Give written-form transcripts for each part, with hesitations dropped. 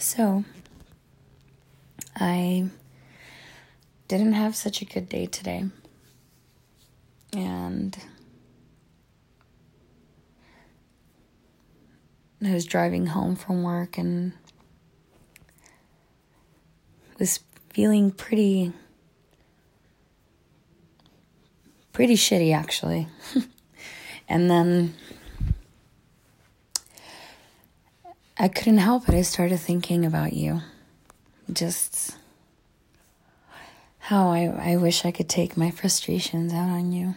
So, I didn't have such a good day today. And I was driving home from work and was feeling pretty shitty, actually. And then I couldn't help it. I started thinking about you. Just how I wish I could take my frustrations out on you.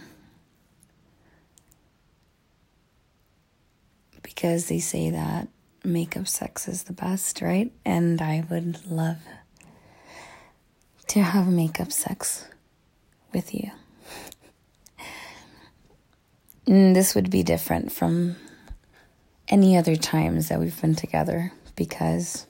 Because they say that makeup sex is the best, right? And I would love to have makeup sex with you. And this would be different from any other times that we've been together, because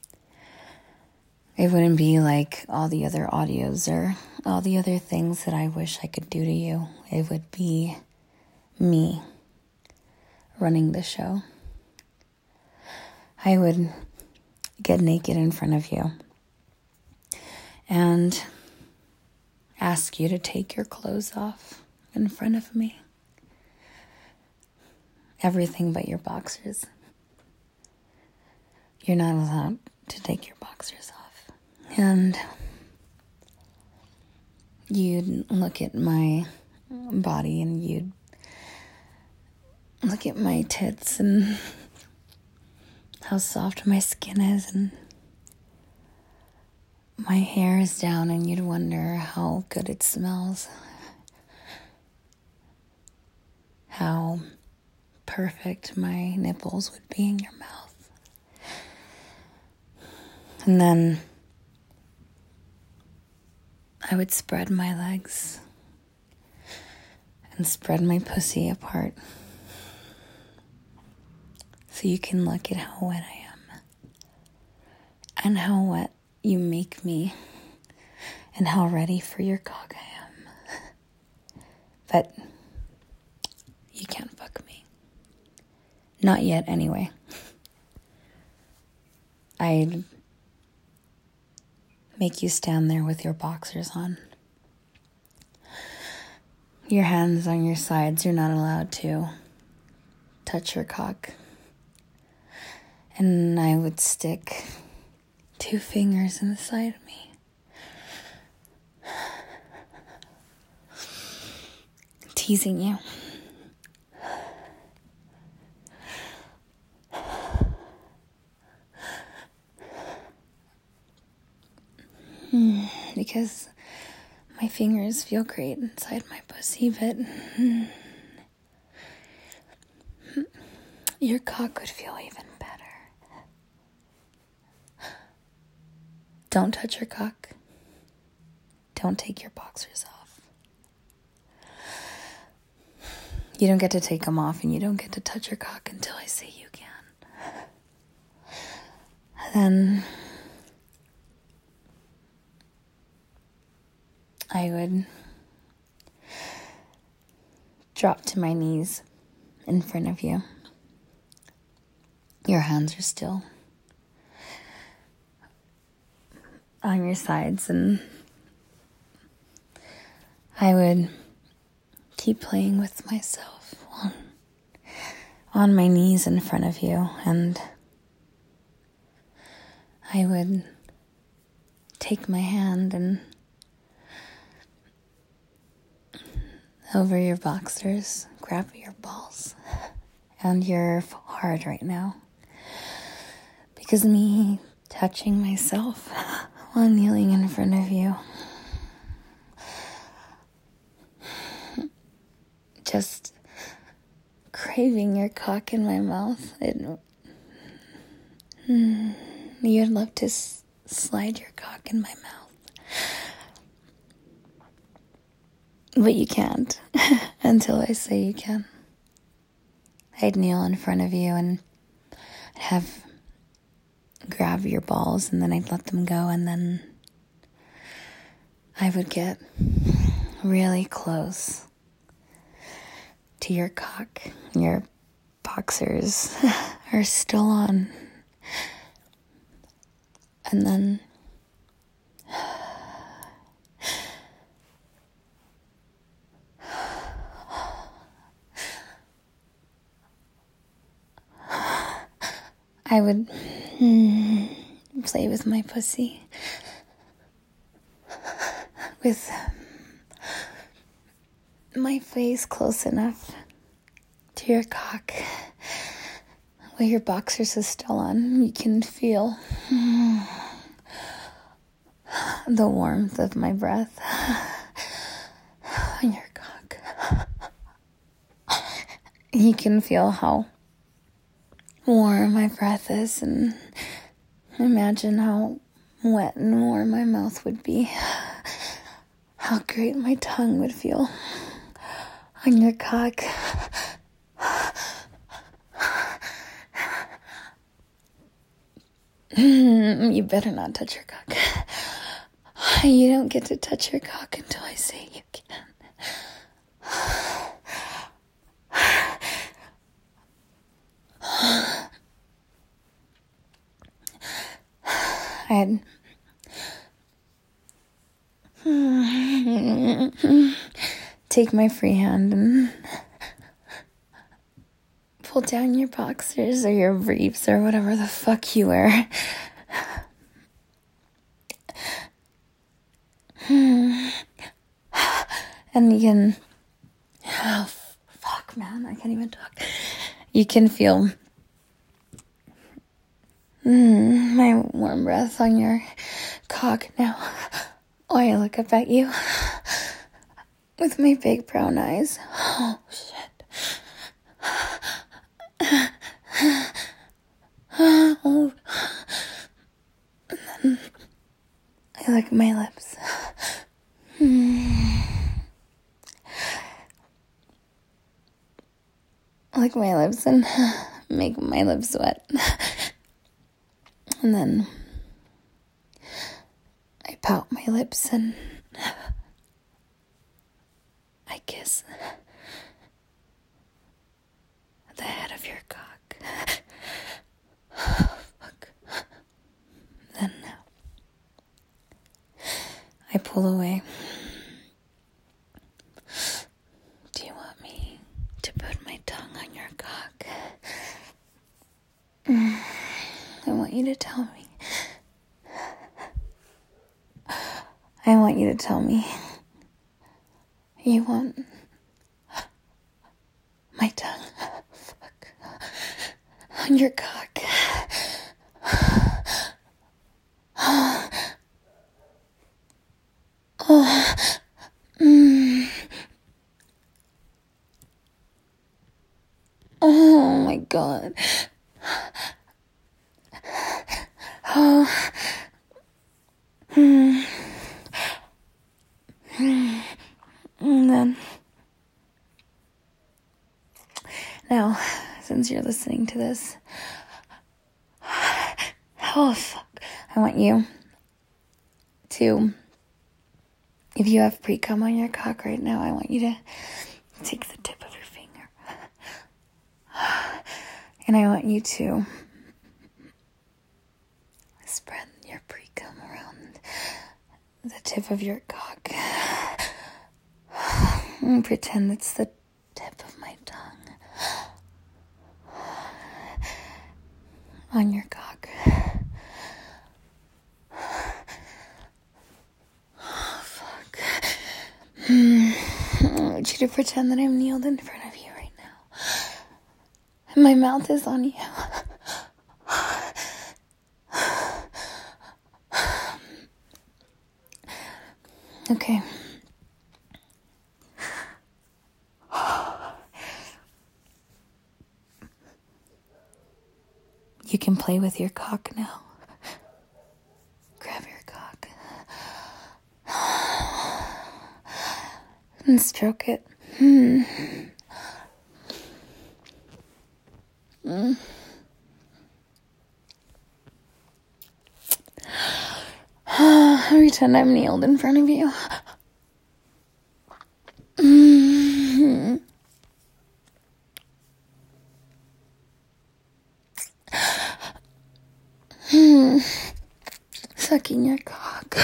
it wouldn't be like all the other audios or all the other things that I wish I could do to you. It would be me running the show. I would get naked in front of you and ask you to take your clothes off in front of me. Everything but your boxers. You're not allowed to take your boxers off. And you'd look at my body and you'd look at my tits and how soft my skin is, and my hair is down, and you'd wonder how good it smells. How perfect my nipples would be in your mouth. And then I would spread my legs and spread my pussy apart so you can look at how wet I am and how wet you make me and how ready for your cock I am. But you can't fuck me. Not yet, anyway. I'd make you stand there with your boxers on. Your hands on your sides, you're not allowed to touch your cock. And I would stick 2 fingers in the side of me. Teasing you. Because my fingers feel great inside my pussy, but your cock would feel even better. Don't touch your cock. Don't take your boxers off. You don't get to take them off, and you don't get to touch your cock until I say you can. Then I would drop to my knees in front of you. Your hands are still on your sides, and I would keep playing with myself on my knees in front of you, and I would take my hand and over your boxers, grab your balls, and you're hard right now. Because me touching myself while kneeling in front of you, just craving your cock in my mouth, you'd love to slide your cock in my mouth. But you can't until I say you can. I'd kneel in front of you and grab your balls, and then I'd let them go, and then I would get really close to your cock. Your boxers are still on. And then I would play with my pussy with my face close enough to your cock while your boxers are still on. You can feel the warmth of my breath on your cock. You can feel how warm my breath is, and imagine how wet and warm my mouth would be. How great my tongue would feel on your cock. You better not touch your cock. You don't get to touch your cock until I say you can. I'd take my free hand and pull down your boxers or your briefs or whatever the fuck you wear. And you can, oh fuck man, I can't even talk. You can feel my warm breath on your cock now. While I look up at you with my big brown eyes. Oh shit. Oh. And then I lick my lips. Lick my lips and make my lips wet. And then I pout my lips and I kiss the head of your cock. Fuck. Then I pull away. Do you want me to put my tongue on your cock? I want you to tell me. I want you to tell me you want my tongue on your cock. Oh my God. Oh. And then, now, since you're listening to this, oh fuck, I want you to, if you have pre-cum on your cock right now, I want you to take the tip of your finger, and I want you to spread your pre-cum around the tip of your cock. And pretend it's the tip of my tongue on your cock. Oh, fuck. I want you to pretend that I'm kneeled in front of you right now. And my mouth is on you. Okay. You can play with your cock now. Grab your cock. And stroke it. Pretend I'm kneeled in front of you. fucking your cock.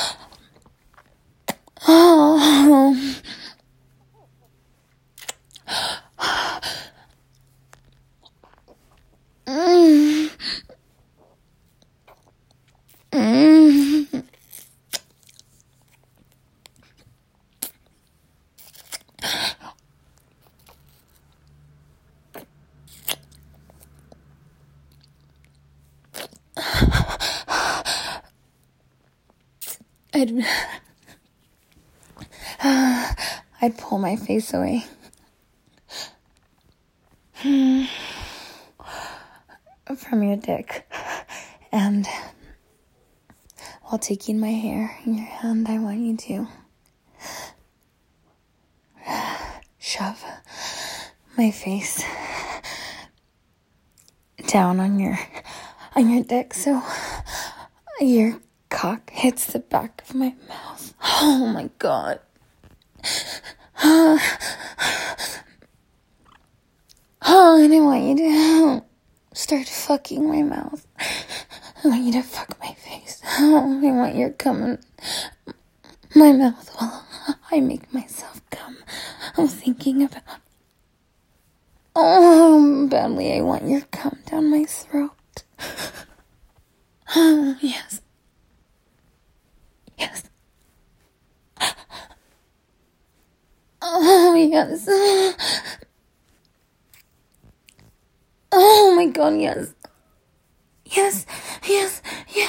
Oh. I'd pull my face away. From your dick. And while taking my hair in your hand, I want you to shove my face down on your dick so your cock hits the back of my mouth. Oh my god. And I want you to start fucking my mouth. I want you to fuck my face. I want your cum in my mouth while I make myself come. I'm thinking about... badly I want your cum down my throat. Oh, yes. Yes. Oh, yes. Oh my god, yes. Yes, yes, yes.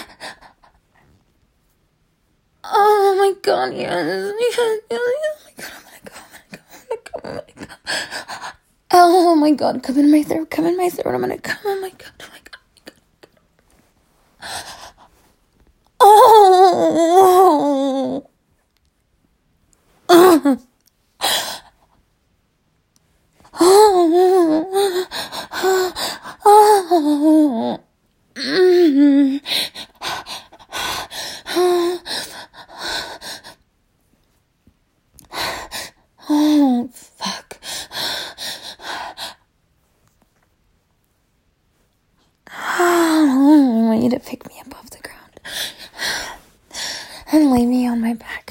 Oh my god, yes. Yes, yes, yes. Oh my god, oh my god, come in my throat, I'm gonna come, oh my god, oh my god. Oh. Oh. Oh, fuck. I want you to pick me up off the ground and lay me on my back.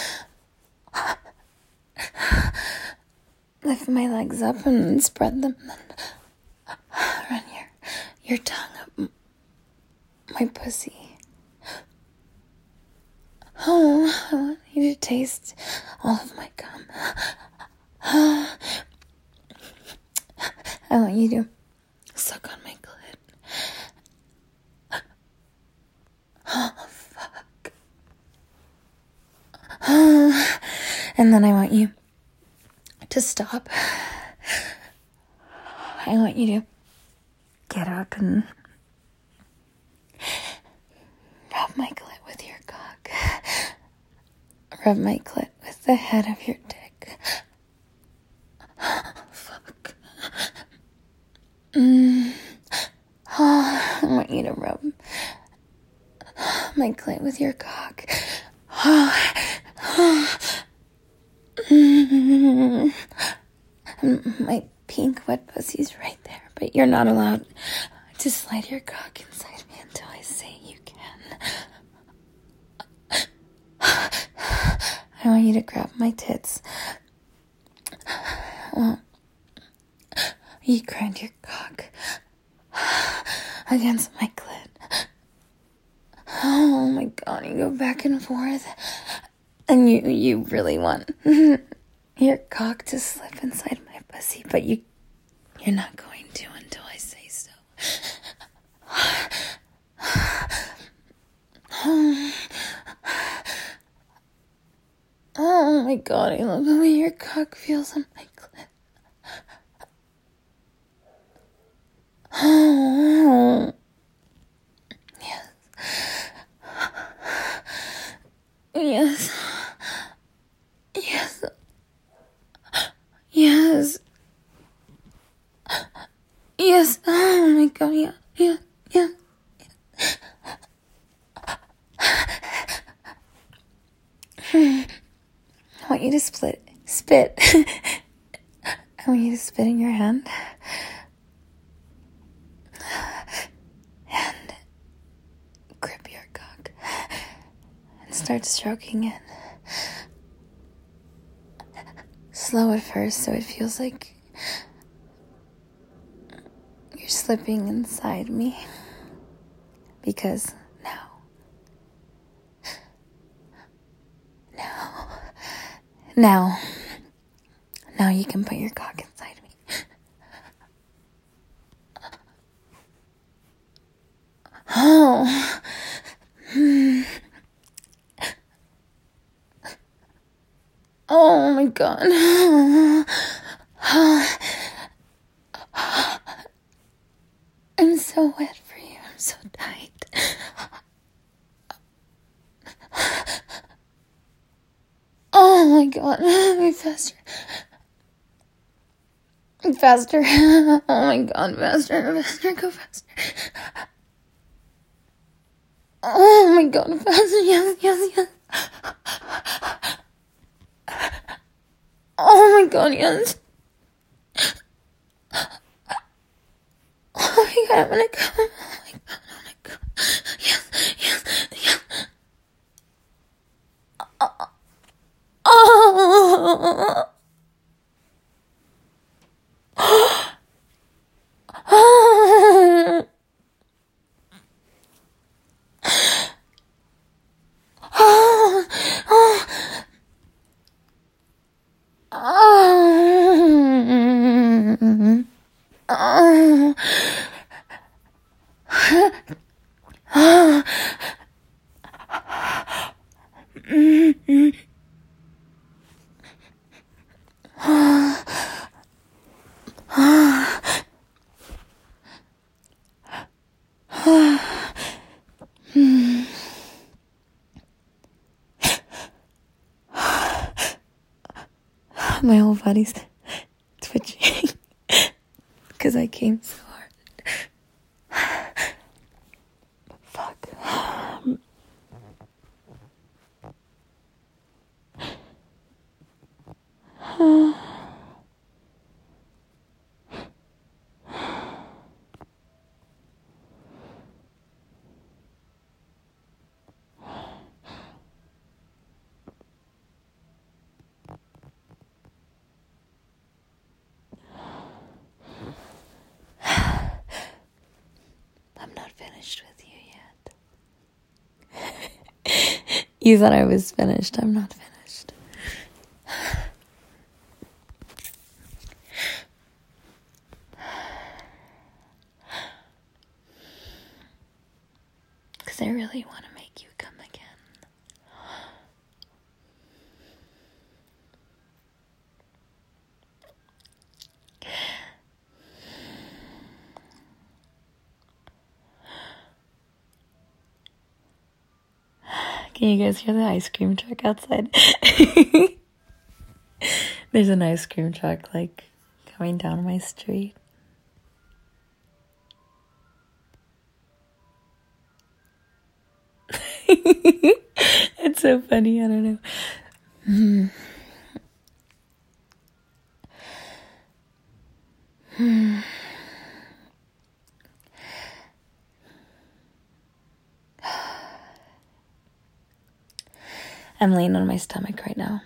Lift my legs up and spread them, and run your tongue up my pussy. Oh, I want you to taste all of my cum. I want you to suck on my clit. Oh, fuck. And then I want you to stop. I want you to get up and rub my clit with your cock. Rub my clit with the head of your dick. Oh, fuck. I want you to rub my clit with your cock. My pink wet pussy's right there, but you're not allowed to slide your cock inside me until I say you can. I want you to grab my tits. Well, you grind your cock against my clit. Oh my god, you go back and forth. And you really want your cock to slip inside my pussy, but you're not going to until I say so. Oh my god, I love the way your cock feels on my clit. Oh, yes. Yes. Yes. Yes. Yes. Oh my god, yeah. Yeah. Yeah. I want you to spit. I want you to spit in your hand. And grip your cock. start stroking it. Slow at first, so it feels like you're slipping inside me. Because now you can put your cock inside me. Oh. Oh my God. I'm so wet for you. I'm so tight. Oh my God. Wait, faster. Faster. Oh my God. Faster. Go faster. Oh my God. Faster. Yes. Oh my God, yes. Oh my God, I'm gonna come. Oh my God. Yes. Oh. My whole body's twitching because I came so hard. Fuck. I'm not finished with you yet. You thought I was finished. I'm not finished. Because I really want to make you come again. Can you guys hear the ice cream truck outside? There's an ice cream truck, like, coming down my street. It's so funny, I don't know. I'm laying on my stomach right now.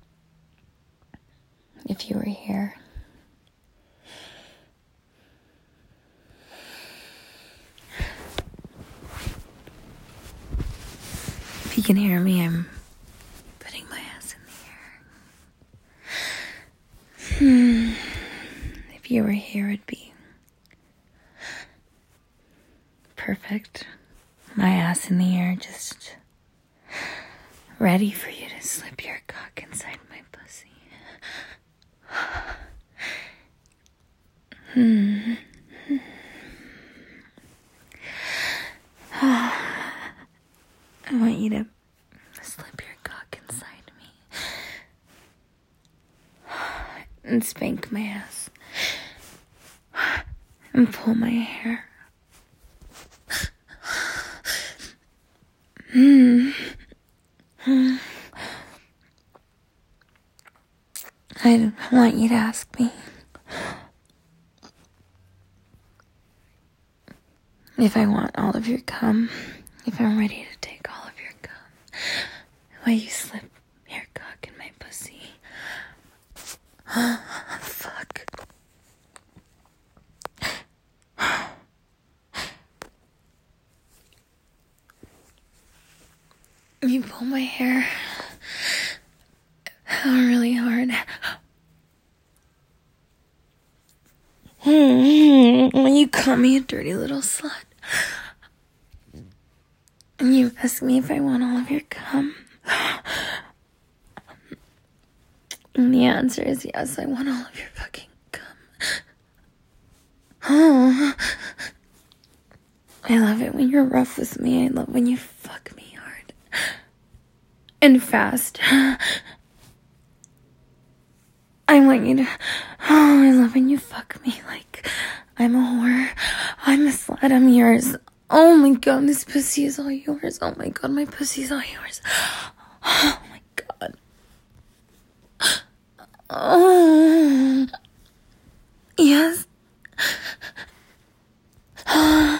If you were here. If you can hear me, I'm putting my ass in the air. If you were here, it'd be perfect. My ass in the air, just ready for you to slip your cock inside my pussy. I want you to slip your cock inside me and spank my ass and pull my hair. I want you to ask me if I want all of your cum, if I'm ready to take all of your cum. Why you slip your cock in my pussy? Fuck. You pull my hair really hard. You call me a dirty little slut. And you ask me if I want all of your cum. And the answer is yes, I want all of your fucking cum. Oh. I love it when you're rough with me. I love when you fuck me hard. And fast. I want you to... Oh, I love when you fuck me like I'm a whore. I'm a slut. I'm yours. Oh my god, this pussy is all yours. Oh my god, my pussy's all yours. Oh my god. Oh. Yes. Oh,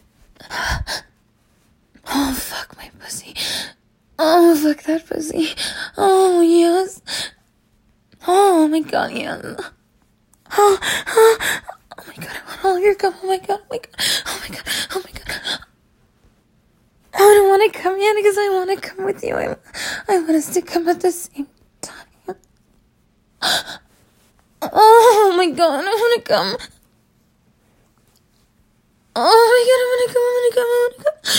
fuck my pussy. Oh, fuck that pussy. Oh, yes. Oh my god, yes. Oh my god, I want all your cum. Oh my god, oh my god, oh my god, oh my god. I don't want to come yet because I want to come with you. I want us to come at the same time. Oh my god, I want to come. Oh my god, I want to come, I want to come, I want to come.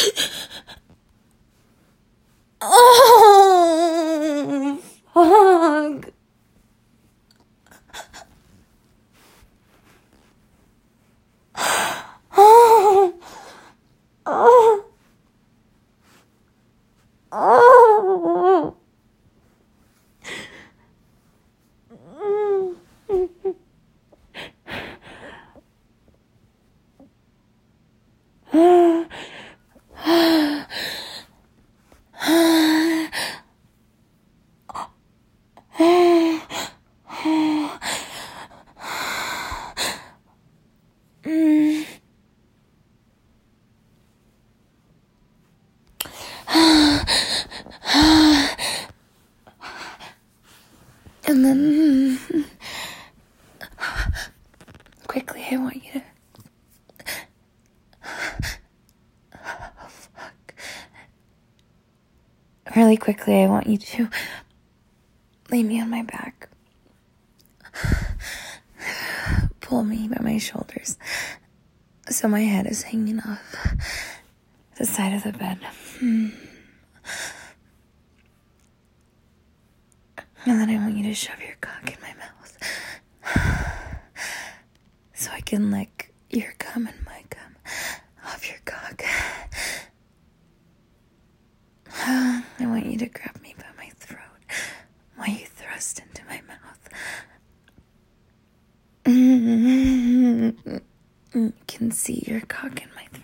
Oh, fuck. Oh, oh, oh. And then, quickly, I want you to... Oh, fuck. Really quickly, I want you to lay me on my back. Pull me by my shoulders so my head is hanging off the side of the bed. And then I want you to shove your cock in my mouth so I can lick your cum and my cum off your cock. I want you to grab me by my throat while you thrust into my mouth. You can see your cock in my throat.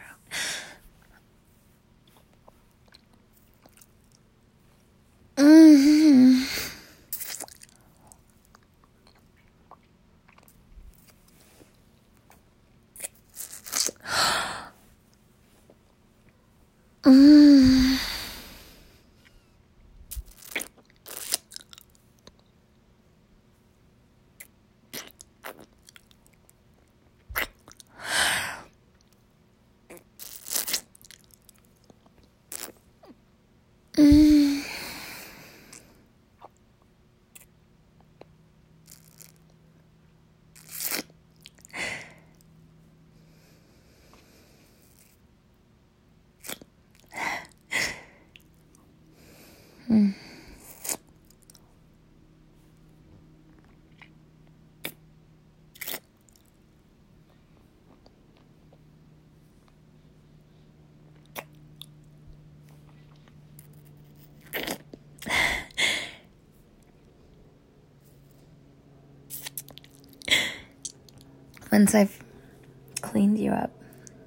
Once I've cleaned you up,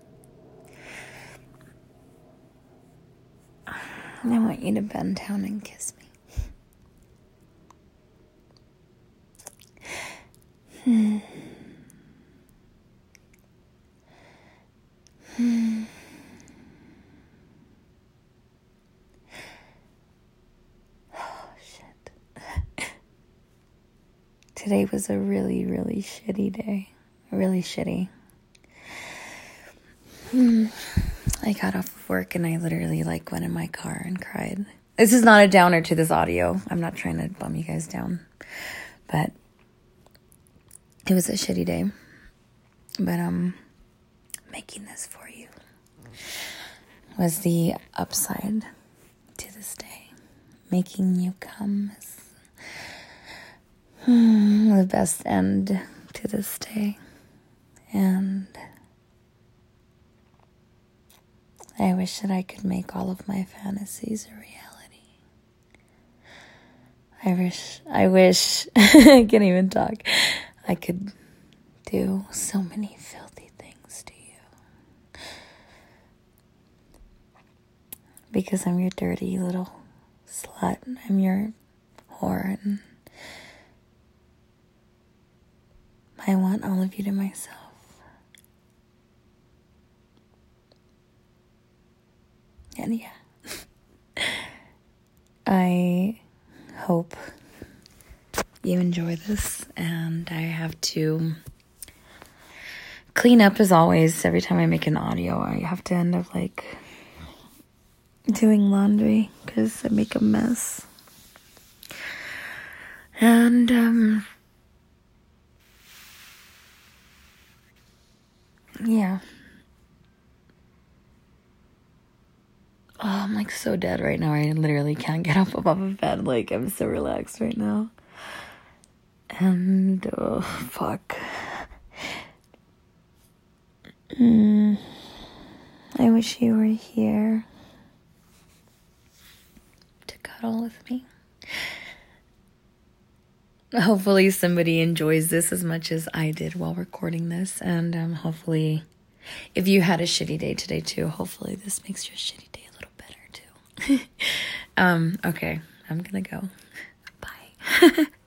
I want you to bend down and kiss me. today was a really, really shitty day. Really shitty. I got off of work and I literally went in my car and cried. This is not a downer to this audio. I'm not trying to bum you guys down. But it was a shitty day. But making this for you was the upside to this day. Making you come is the best end to this day. And I wish that I could make all of my fantasies a reality. I wish, I can't even talk. I could do so many filthy things to you. Because I'm your dirty little slut. I'm your whore. And I want all of you to myself. And yeah. I hope you enjoy this, and I have to clean up as always. Every time I make an audio, I have to end up doing laundry because I make a mess. And yeah. Oh, I'm so dead right now. I literally can't get up above a bed. I'm so relaxed right now. And, oh, fuck. I wish you were here to cuddle with me. Hopefully somebody enjoys this as much as I did while recording this. And hopefully, if you had a shitty day today too, hopefully this makes your shitty day a little better too. Okay, I'm gonna go. Bye.